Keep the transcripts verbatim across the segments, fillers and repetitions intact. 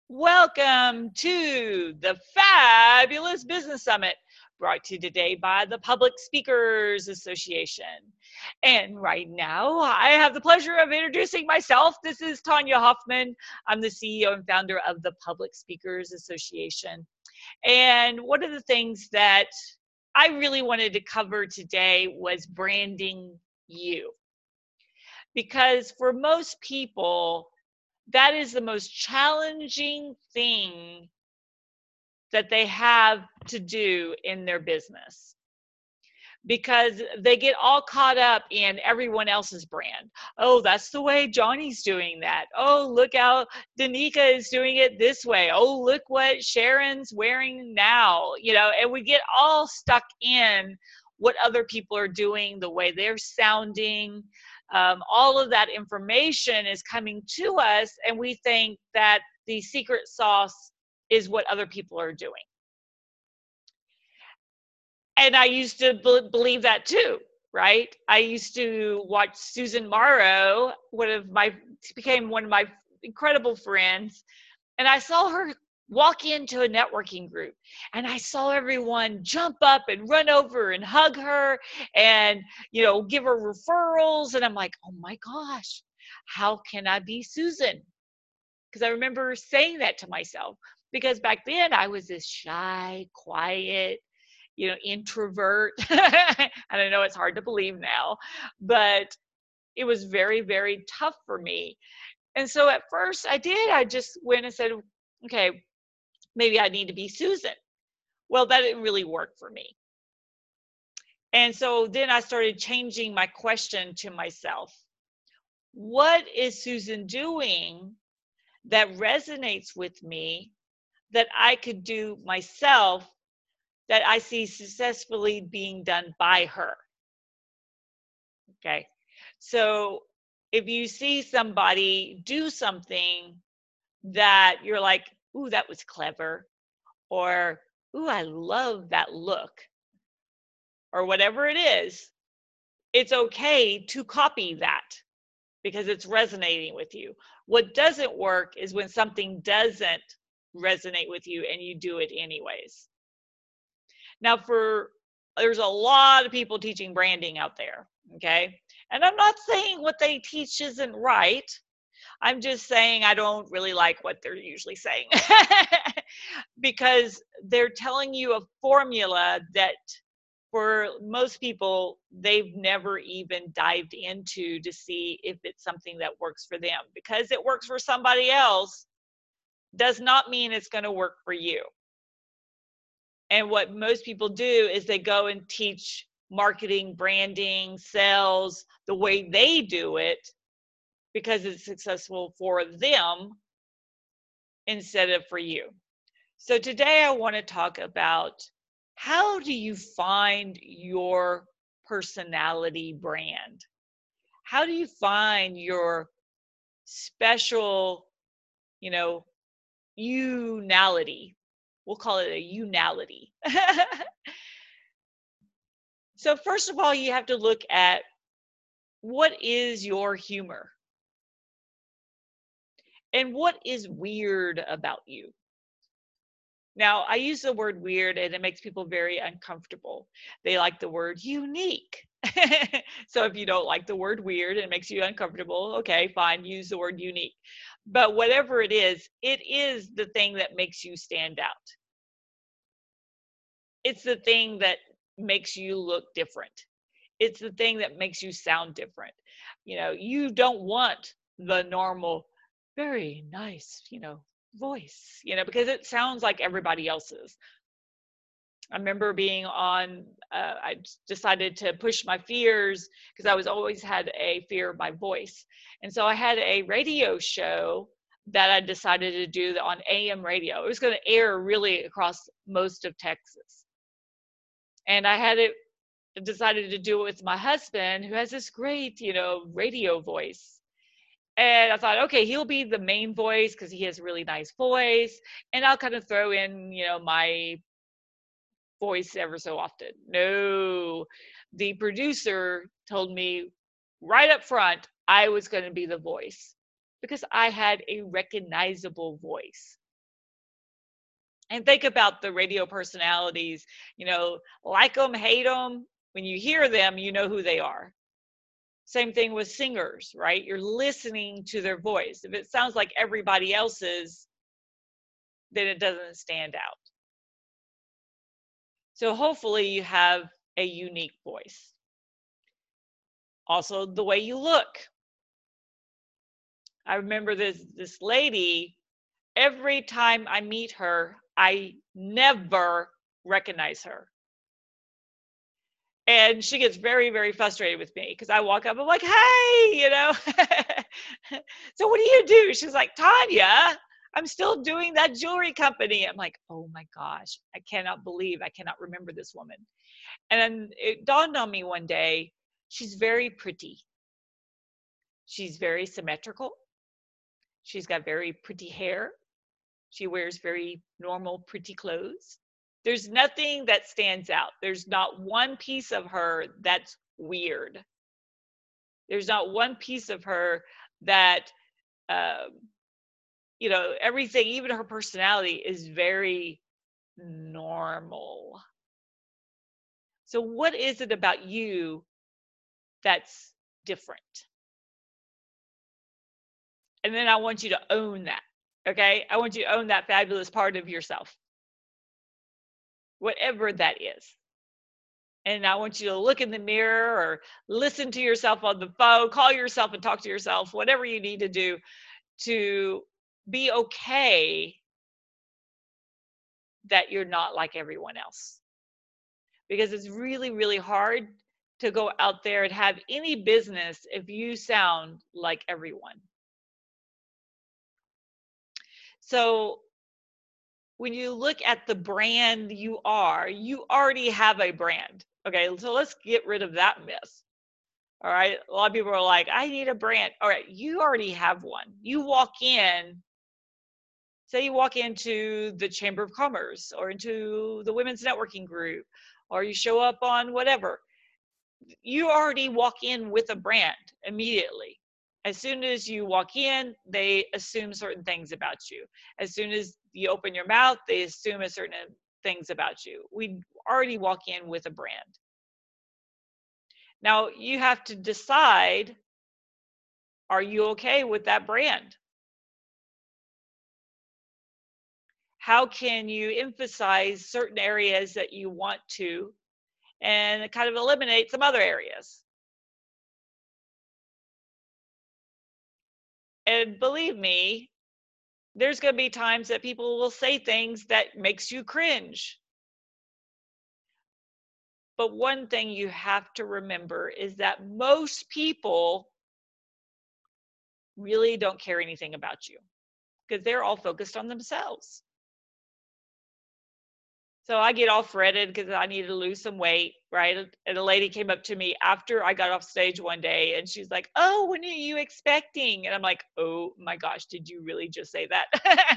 Welcome to the Fabulous Business Summit, brought to you today by the Public Speakers Association. And right now, I have the pleasure of introducing myself. This is Tanya Hoffman. I'm the C E O and founder of the Public Speakers Association. And one of the things that I really wanted to cover today was branding you. Because for most people, that is the most challenging thing that they have to do in their business, because they get all caught up in everyone else's brand. Oh, that's the way Johnny's doing that. Oh, look how Danica is doing it this way. Oh, look what Sharon's wearing now. You know, and we get all stuck in what other people are doing, the way they're sounding. Um, all of that information is coming to us, and we think that the secret sauce is what other people are doing. And I used to b- believe that too, right? I used to watch Susan Morrow, one of my, became one of my incredible friends, and I saw her walk into a networking group, and I saw everyone jump up and run over and hug her and, you know, give her referrals. And I'm like, oh my gosh, how can I be Susan? Because I remember saying that to myself, because back then I was this shy, quiet, you know, introvert. And I know it's hard to believe now, but it was very, very tough for me. And so at first I did, I just went and said, okay, maybe I need to be Susan. Well, that didn't really work for me. And so then I started changing my question to myself. What is Susan doing that resonates with me that I could do myself, that I see successfully being done by her? Okay. So if you see somebody do something that you're like, ooh, that was clever, or ooh, I love that look, or whatever it is, it's okay to copy that because it's resonating with you. What doesn't work is when something doesn't resonate with you and you do it anyways. Now, for there's a lot of people teaching branding out there, okay? And I'm not saying what they teach isn't right. I'm just saying I don't really like what they're usually saying because they're telling you a formula that for most people, they've never even dived into to see if it's something that works for them. Because it works for somebody else does not mean it's going to work for you. And what most people do is they go and teach marketing, branding, sales the way they do it because it's successful for them instead of for you. So today I want to talk about, how do you find your personality brand? How do you find your special, you know, you-nality? We'll call it a you-nality. So first of all, you have to look at, what is your humor? And what is weird about you? Now, I use the word weird and it makes people very uncomfortable. They like the word unique. So if you don't like the word weird and it makes you uncomfortable, okay, fine, use the word unique. But whatever it is, it is the thing that makes you stand out. It's the thing that makes you look different. It's the thing that makes you sound different. You know, you don't want the normal, very nice, you know, voice, you know, because it sounds like everybody else's. I remember being on, uh, I decided to push my fears because I was always had a fear of my voice. And so I had a radio show that I decided to do on A M radio. It was going to air really across most of Texas. And I had it decided to do it with my husband, who has this great, you know, radio voice. And I thought, okay, he'll be the main voice because he has a really nice voice. And I'll kind of throw in, you know, my voice ever so often. No, the producer told me right up front I was going to be the voice because I had a recognizable voice. And think about the radio personalities, you know, like them, hate them. When you hear them, you know who they are. Same thing with singers, right? You're listening to their voice. If it sounds like everybody else's, then it doesn't stand out. So hopefully you have a unique voice. Also, the way you look. I remember this this lady, every time I meet her, I never recognize her. And she gets very, very frustrated with me because I walk up, I'm like, hey, you know. So what do you do? She's like, Tanya, I'm still doing that jewelry company. I'm like, oh my gosh, I cannot believe I cannot remember this woman. And then it dawned on me one day, she's very pretty. She's very symmetrical. She's got very pretty hair. She wears very normal, pretty clothes. There's nothing that stands out. There's not one piece of her that's weird. There's not one piece of her that, um, you know, everything, even her personality is very normal. So, what is it about you that's different? And then I want you to own that. Okay. I want you to own that fabulous part of yourself, whatever that is. And I want you to look in the mirror or listen to yourself on the phone, call yourself and talk to yourself, whatever you need to do to be okay that you're not like everyone else. Because it's really, really hard to go out there and have any business if you sound like everyone. So when you look at the brand you are, you already have a brand. Okay, so let's get rid of that myth. All right, a lot of people are like, I need a brand. All right, you already have one. You walk in, say you walk into the Chamber of Commerce or into the Women's Networking Group, or you show up on whatever. You already walk in with a brand immediately. As soon as you walk in, they assume certain things about you. As soon as you open your mouth, they assume a certain things about you. We already walk in with a brand. Now you have to decide, are you okay with that brand? How can you emphasize certain areas that you want to and kind of eliminate some other areas? And believe me, there's going to be times that people will say things that makes you cringe. But one thing you have to remember is that most people really don't care anything about you because they're all focused on themselves. So I get all fretted because I needed to lose some weight, right? And a lady came up to me after I got off stage one day and she's like, oh, when are you expecting? And I'm like, oh my gosh, did you really just say that?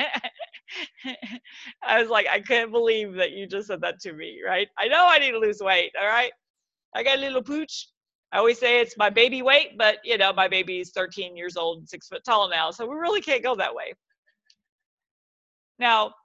I was like, I can't believe that you just said that to me, right? I know I need to lose weight, all right? I got a little pooch. I always say it's my baby weight, but you know, my baby is thirteen years old and six foot tall now, so we really can't go that way. Now,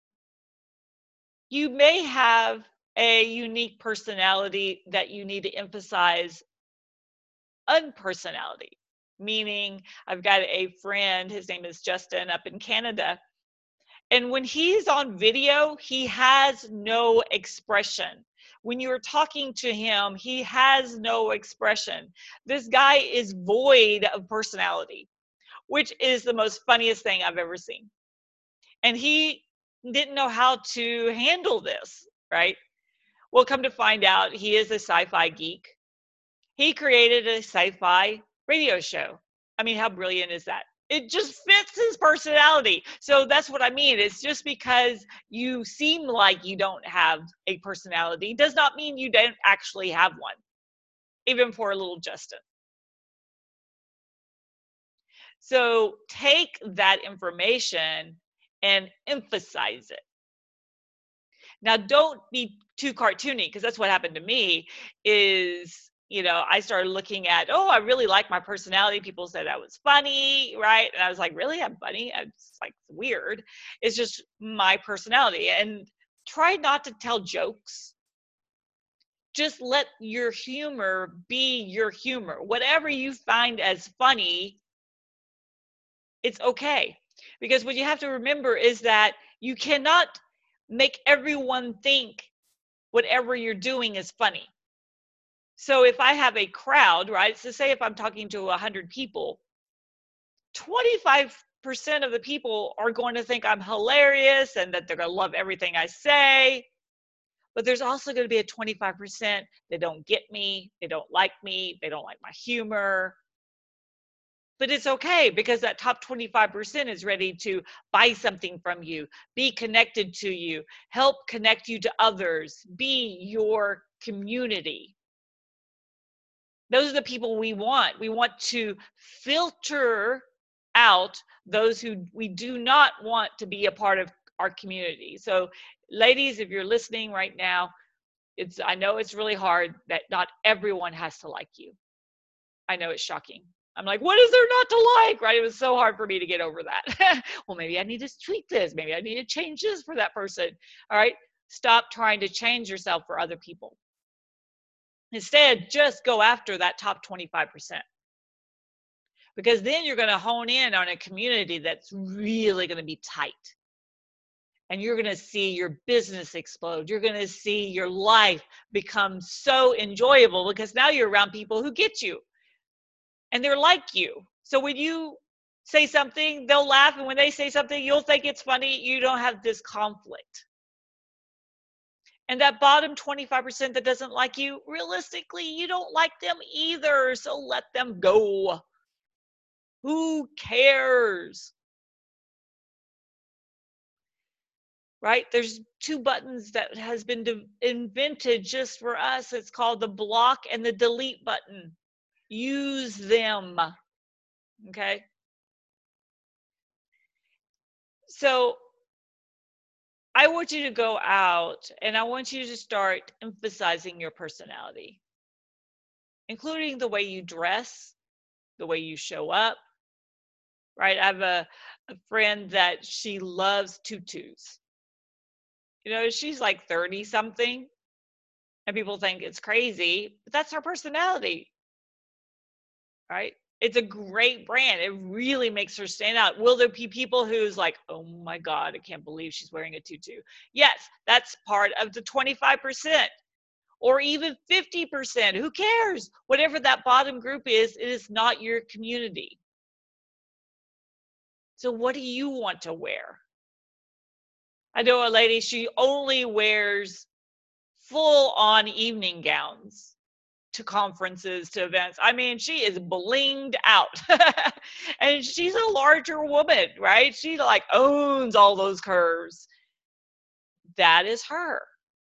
you may have a unique personality that you need to emphasize unpersonality, meaning I've got a friend, his name is Justin up in Canada. And when he's on video, he has no expression. When you're talking to him, he has no expression. This guy is void of personality, which is the most funniest thing I've ever seen. And he didn't know how to handle this, right? Well, come to find out, he is a sci-fi geek. He created a sci-fi radio show. I mean, how brilliant is that? It just fits his personality. So that's what I mean. It's just because you seem like you don't have a personality does not mean you don't actually have one, even for a little Justin. So take that information and emphasize it. Now, don't be too cartoony, because that's what happened to me is, you know, I started looking at, oh, I really like my personality. People said I was funny, right? And I was like, really? I'm funny? It's like weird. It's just my personality. And try not to tell jokes. Just let your humor be your humor. Whatever you find as funny, it's okay. Because what you have to remember is that you cannot make everyone think whatever you're doing is funny. So if I have a crowd, right? So say if I'm talking to one hundred people, twenty-five percent of the people are going to think I'm hilarious and that they're going to love everything I say. But there's also going to be a twenty-five percent that don't get me, they don't like me, they don't like my humor. But it's okay because that top twenty-five percent is ready to buy something from you, be connected to you, help connect you to others, be your community. Those are the people we want. We want to filter out those who we do not want to be a part of our community. So ladies, if you're listening right now, it's I know it's really hard that not everyone has to like you. I know it's shocking. I'm like, what is there not to like, right? It was so hard for me to get over that. Well, maybe I need to tweak this. Maybe I need to change this for that person. All right. Stop trying to change yourself for other people. Instead, just go after that top twenty-five percent. Because then you're going to hone in on a community that's really going to be tight. And you're going to see your business explode. You're going to see your life become so enjoyable because now you're around people who get you. And they're like you. So when you say something, they'll laugh. And when they say something, you'll think it's funny. You don't have this conflict. And that bottom twenty-five percent that doesn't like you, realistically, you don't like them either. So let them go. Who cares? Right? There's two buttons that has been invented just for us. It's called the block and the delete button. Use them. Okay? So I want you to go out and I want you to start emphasizing your personality, including the way you dress, the way you show up, right? I have a, a friend that she loves tutus. You know, she's like thirty something and people think it's crazy, but that's her personality, right? It's a great brand. It really makes her stand out. Will there be people who's like, oh my God, I can't believe she's wearing a tutu? Yes, that's part of the twenty-five percent or even fifty percent. Who cares? Whatever that bottom group is, it is not your community. So what do you want to wear? I know a lady, she only wears full on evening gowns to conferences, to events. I mean, she is blinged out. And she's a larger woman, right? She like owns all those curves. That is her.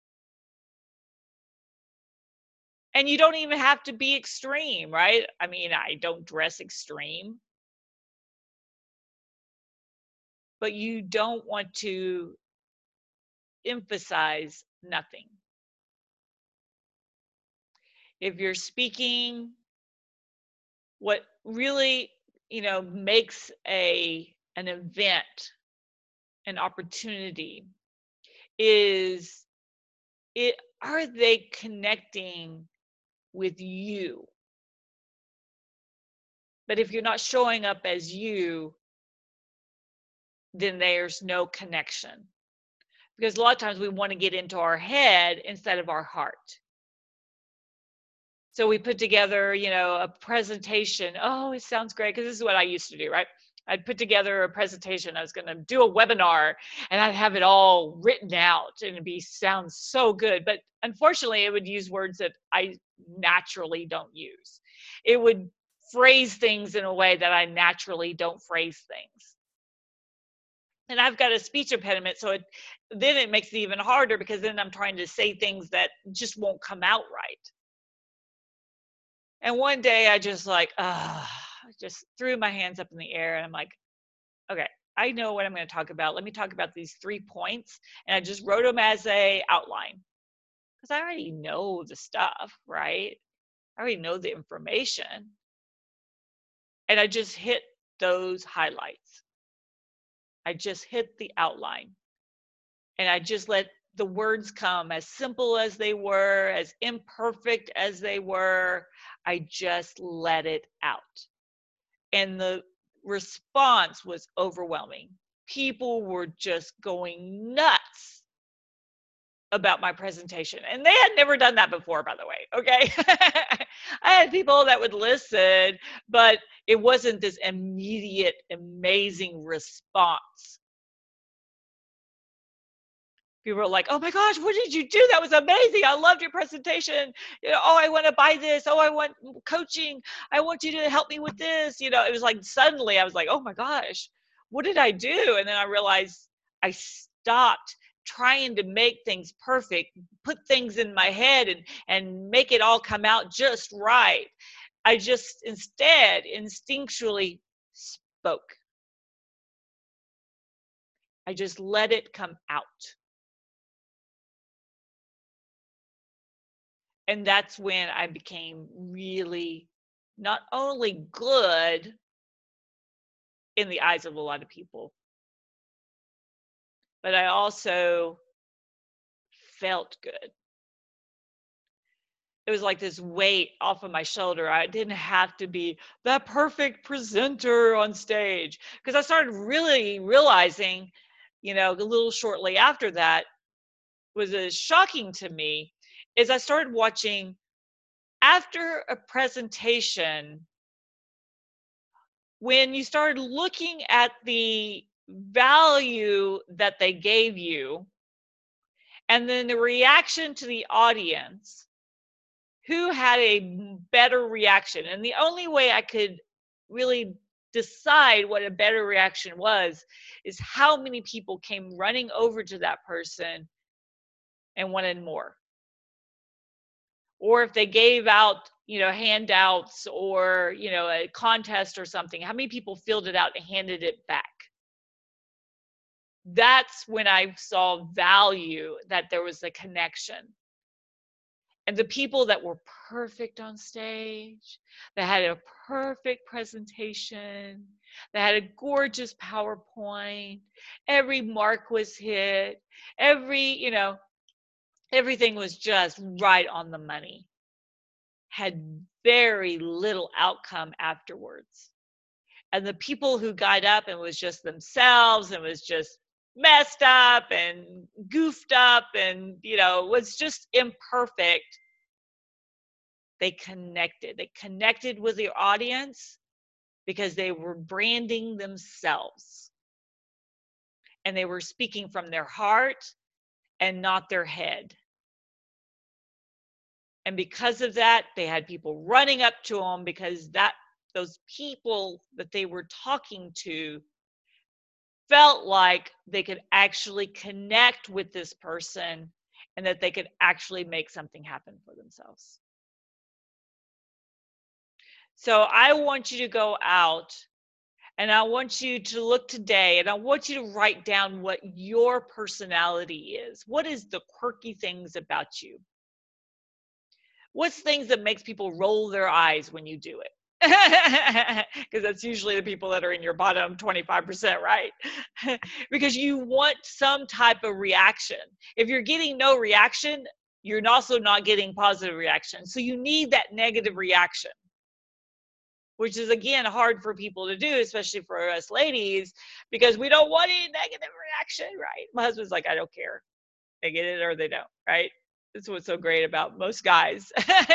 And you don't even have to be extreme, right? I mean, I don't dress extreme. But you don't want to emphasize nothing. If you're speaking, what really, you know, makes a an event an opportunity is it are they connecting with you? But if you're not showing up as you, then there's no connection. Because a lot of times we want to get into our head instead of our heart. So we put together, you know, a presentation. Oh, it sounds great, because this is what I used to do, right? I'd put together a presentation. I was going to do a webinar and I'd have it all written out and it'd be sound so good. But unfortunately, it would use words that I naturally don't use. It would phrase things in a way that I naturally don't phrase things. And I've got a speech impediment, so it, then it makes it even harder because then I'm trying to say things that just won't come out right. And one day I just like, uh, just threw my hands up in the air and I'm like, okay, I know what I'm going to talk about. Let me talk about these three points. And I just wrote them as a outline because I already know the stuff, right? I I already know the information. And I just hit those highlights. I just hit the outline. And I just let the words come, as simple as they were, as imperfect as they were. I just let it out. And the response was overwhelming. People were just going nuts about my presentation. And they had never done that before, by the way, okay? I had people that would listen, but it wasn't this immediate, amazing response. People were like, oh my gosh, what did you do? That was amazing. I loved your presentation. You know, oh, I want to buy this. Oh, I want coaching. I want you to help me with this. You know, it was like suddenly I was like, oh my gosh, what did I do? And then I realized I stopped trying to make things perfect, put things in my head and, and make it all come out just right. I just instead instinctually spoke. I just let it come out. And that's when I became really not only good in the eyes of a lot of people, but I also felt good. It was like this weight off of my shoulder. I didn't have to be the perfect presenter on stage, because I started really realizing, you know, a little shortly after that, was as shocking to me, is I started watching after a presentation, when you started looking at the value that they gave you, and then the reaction to the audience, who had a better reaction. And the only way I could really decide what a better reaction was is how many people came running over to that person and wanted more. Or if they gave out, you know, handouts or, you know, a contest or something, how many people filled it out and handed it back? That's when I saw value, that there was a connection. And the people that were perfect on stage, that had a perfect presentation, that had a gorgeous PowerPoint, every mark was hit, every, you know, everything was just right on the money, had very little outcome afterwards. And the people who got up and was just themselves and was just messed up and goofed up and, you know, was just imperfect, they connected. They connected with the audience because they were branding themselves. And they were speaking from their heart and not their head. And because of that, they had people running up to them, because that those people that they were talking to felt like they could actually connect with this person and that they could actually make something happen for themselves. So I want you to go out, and I want you to look today, and I want you to write down what your personality is. What is the quirky things about you? What's things that makes people roll their eyes when you do it? Because that's usually the people that are in your bottom twenty-five percent, right? Because you want some type of reaction. If you're getting no reaction, you're also not getting positive reaction. So you need that negative reaction, which is, again, hard for people to do, especially for us ladies, because we don't want any negative reaction, right? My husband's like, I don't care. They get it or they don't, right? That's what's so great about most guys.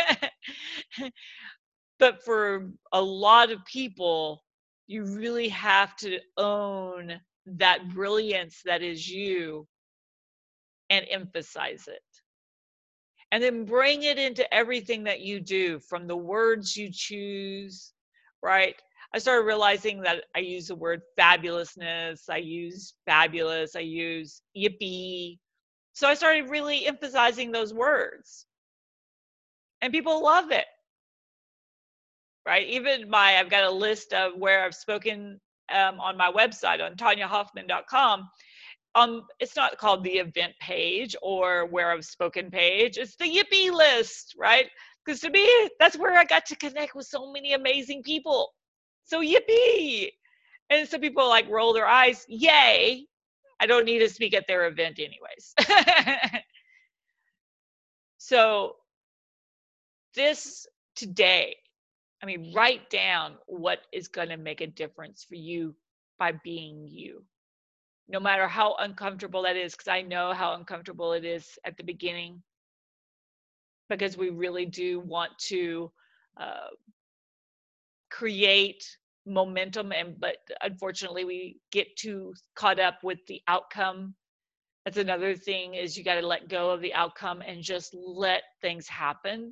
But for a lot of people, you really have to own that brilliance that is you and emphasize it. And then bring it into everything that you do, from the words you choose, right? I started realizing that I use the word fabulousness, I use fabulous, I use yippee. So I started really emphasizing those words. And people love it. Right? Even my, I've got a list of where I've spoken um, on my website on tanya hoffman dot com. Um, it's not called the event page or where I've spoken page. It's the yippee list, right? Because to me, that's where I got to connect with so many amazing people. So yippee. And some people like roll their eyes. Yay. I don't need to speak at their event anyways. So this today, I mean, write down what is going to make a difference for you by being you, no matter how uncomfortable that is, because I know how uncomfortable it is at the beginning, because we really do want to uh, create momentum, and but unfortunately we get too caught up with the outcome. That's another thing, is you got to let go of the outcome and just let things happen.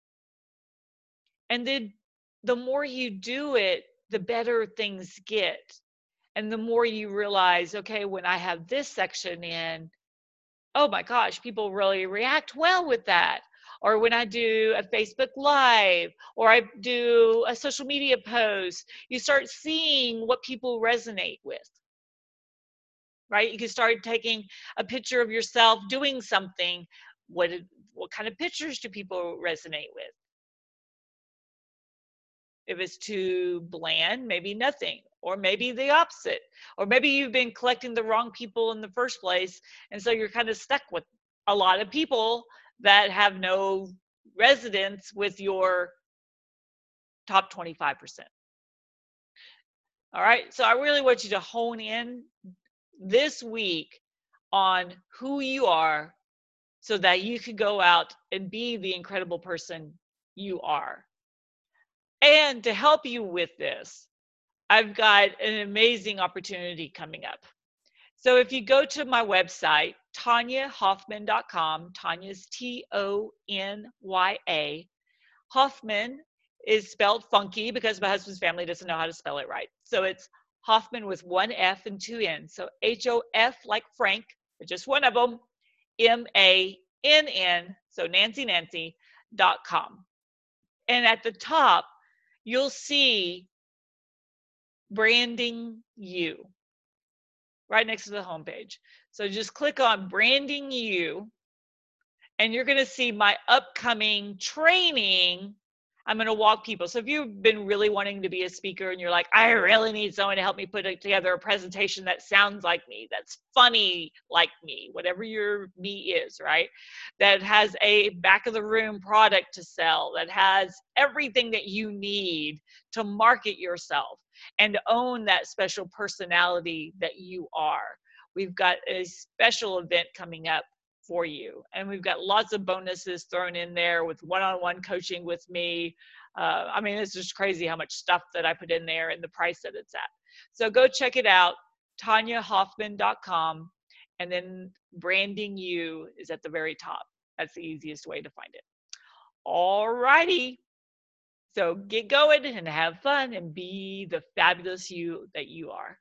And then the more you do it, the better things get. And the more you realize, okay, when I have this section in, oh my gosh, people really react well with that. Or when I do a Facebook Live, or I do a social media post, you start seeing what people resonate with, right? You can start taking a picture of yourself doing something. What, what kind of pictures do people resonate with? If it's too bland, maybe nothing, or maybe the opposite, or maybe you've been collecting the wrong people in the first place, and so you're kind of stuck with a lot of people that have no resonance with your top twenty-five percent. All right, so I really want you to hone in this week on who you are, so that you can go out and be the incredible person you are. And to help you with this, I've got an amazing opportunity coming up. So if you go to my website, tanya hoffman dot com, Tanya's T O N Y A. Hoffman is spelled funky because my husband's family doesn't know how to spell it right. So it's Hoffman with one F and two N's. So H O F like Frank, but just one of them, M A N N, so Nancy Nancy, dot com. And at the top, you'll see branding you right next to the homepage. So just click on branding you, and you're going to see my upcoming training. I'm going to walk people. So if you've been really wanting to be a speaker and you're like, I really need someone to help me put together a presentation that sounds like me, that's funny like me, whatever your me is, right? That has a back of the room product to sell, that has everything that you need to market yourself and own that special personality that you are. We've got a special event coming up for you, and we've got lots of bonuses thrown in there with one-on-one coaching with me. uh, I mean, it's just crazy how much stuff that I put in there and the price that it's at. So go check it out, tanya hoffman dot com, and then branding you is at the very top. That's the easiest way to find it. All righty, so get going and have fun and be the fabulous you that you are.